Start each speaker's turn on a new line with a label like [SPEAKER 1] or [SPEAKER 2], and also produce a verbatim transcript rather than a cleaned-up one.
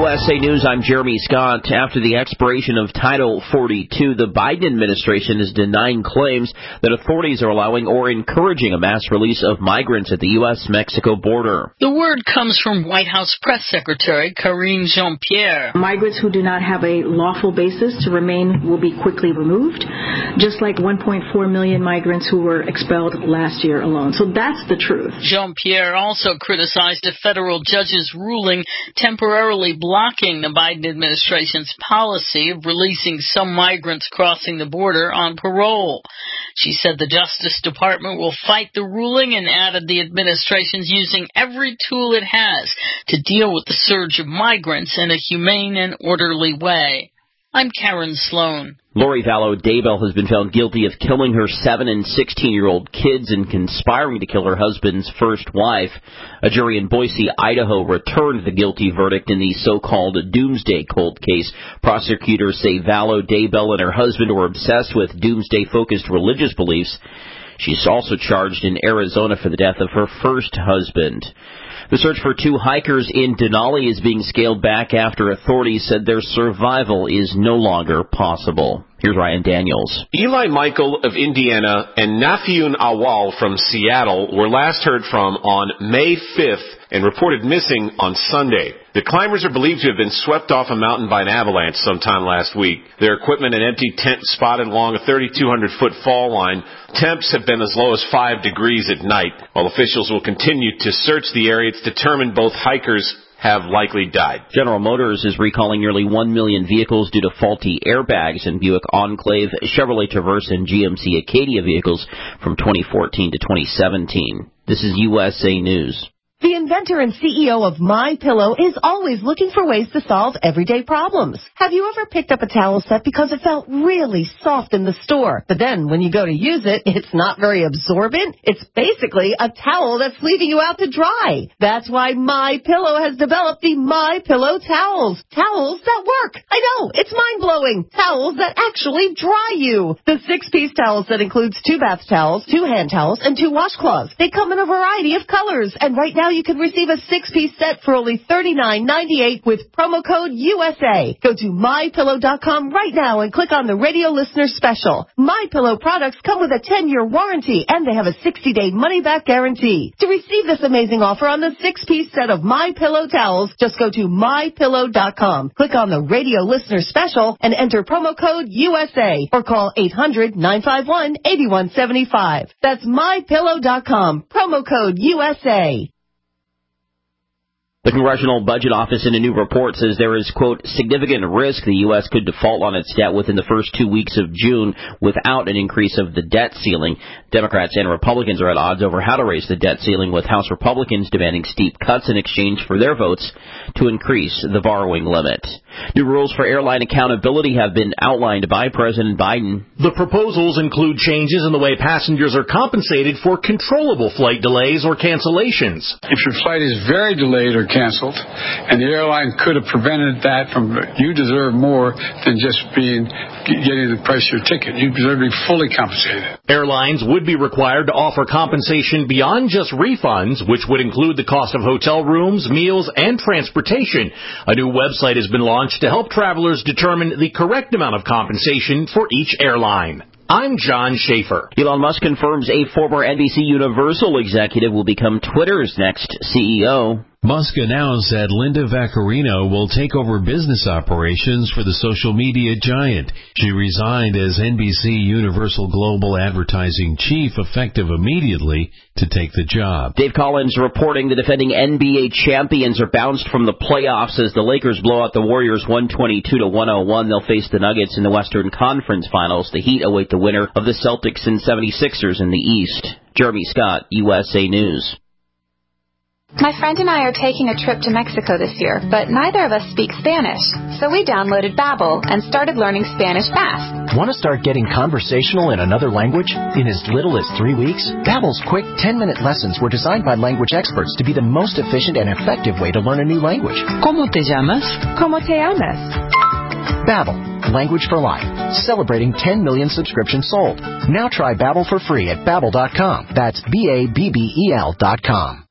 [SPEAKER 1] U S A News, I'm Jeremy Scott. After the expiration of Title forty-two, the Biden administration is denying claims that authorities are allowing or encouraging a mass release of migrants at the U S Mexico border.
[SPEAKER 2] The word comes from White House Press Secretary Karine Jean-Pierre.
[SPEAKER 3] Migrants who do not have a lawful basis to remain will be quickly removed, just like one point four million migrants who were expelled last year alone. So that's the truth.
[SPEAKER 2] Jean-Pierre also criticized a federal judge's ruling temporarily blocking the Biden administration's policy of releasing some migrants crossing the border on parole. She said the Justice Department will fight the ruling and added the administration's using every tool it has to deal with the surge of migrants in a humane and orderly way. I'm Karen Sloan.
[SPEAKER 1] Lori Vallow Daybell has been found guilty of killing her seven and sixteen-year-old kids and conspiring to kill her husband's first wife. A jury in Boise, Idaho, returned the guilty verdict in the so-called Doomsday Cult case. Prosecutors say Vallow Daybell and her husband were obsessed with doomsday-focused religious beliefs. She's also charged in Arizona for the death of her first husband. The search for two hikers in Denali is being scaled back after authorities said their survival is no longer possible. Here's Ryan Daniels.
[SPEAKER 4] Eli Michael of Indiana and Nafioun Awal from Seattle were last heard from on May fifth and reported missing on Sunday. The climbers are believed to have been swept off a mountain by an avalanche sometime last week. Their equipment and empty tent spotted along a thirty-two hundred foot fall line. Temps have been as low as five degrees at night. While officials will continue to search the area, it's determined both hikers have likely died.
[SPEAKER 1] General Motors is recalling nearly one million vehicles due to faulty airbags in Buick Enclave, Chevrolet Traverse, and G M C Acadia vehicles from twenty fourteen to twenty seventeen. This is U S A News.
[SPEAKER 5] The inventor and C E O of MyPillow is always looking for ways to solve everyday problems. Have you ever picked up a towel set because it felt really soft in the store, but then when you go to use it, it's not very absorbent? It's basically a towel that's leaving you out to dry. That's why MyPillow has developed the MyPillow towels. Towels that work. I know, it's mind-blowing. Towels that actually dry you. The six-piece towel set includes two bath towels, two hand towels, and two washcloths. They come in a variety of colors, and right now you can receive a six-piece set for only thirty-nine ninety-eight with promo code U S A. Go to my pillow dot com right now and click on the radio listener special. MyPillow products come with a ten-year warranty, and they have a sixty-day money-back guarantee. To receive this amazing offer on the six-piece set of MyPillow towels, just go to my pillow dot com. Click on the radio listener special and enter promo code U S A or call eight hundred nine five one eight one seven five. That's my pillow dot com. Promo code U S A.
[SPEAKER 1] The Congressional Budget Office in a new report says there is, quote, significant risk the U S could default on its debt within the first two weeks of June without an increase of the debt ceiling. Democrats and Republicans are at odds over how to raise the debt ceiling, with House Republicans demanding steep cuts in exchange for their votes to increase the borrowing limit. New rules for airline accountability have been outlined by President Biden.
[SPEAKER 6] The proposals include changes in the way passengers are compensated for controllable flight delays or cancellations.
[SPEAKER 7] If your flight is very delayed or canceled, and the airline could have prevented that from, you deserve more than just being getting the price of your ticket. You deserve to be fully compensated.
[SPEAKER 6] Airlines would be required to offer compensation beyond just refunds, which would include the cost of hotel rooms, meals, and transportation. A new website has been launched to help travelers determine the correct amount of compensation for each airline. I'm John Schaefer.
[SPEAKER 1] Elon Musk confirms a former N B C Universal executive will become Twitter's next C E O.
[SPEAKER 8] Musk announced that Linda Vaccarino will take over business operations for the social media giant. She resigned as N B C Universal Global Advertising chief effective immediately to take the job.
[SPEAKER 1] Dave Collins reporting the defending N B A champions are bounced from the playoffs as the Lakers blow out the Warriors one twenty-two to one oh one. They'll face the Nuggets in the Western Conference Finals. The Heat await the winner of the Celtics and seventy-sixers in the East. Jeremy Scott, U S A News.
[SPEAKER 9] My friend and I are taking a trip to Mexico this year, but neither of us speak Spanish. So we downloaded Babbel and started learning Spanish fast.
[SPEAKER 10] Want to start getting conversational in another language in as little as three weeks? Babbel's quick ten-minute lessons were designed by language experts to be the most efficient and effective way to learn a new language.
[SPEAKER 11] ¿Cómo te llamas?
[SPEAKER 9] ¿Cómo te llamas?
[SPEAKER 10] Babbel, language for life, celebrating ten million subscriptions sold. Now try Babbel for free at babbel dot com. That's B A B B E L dot com.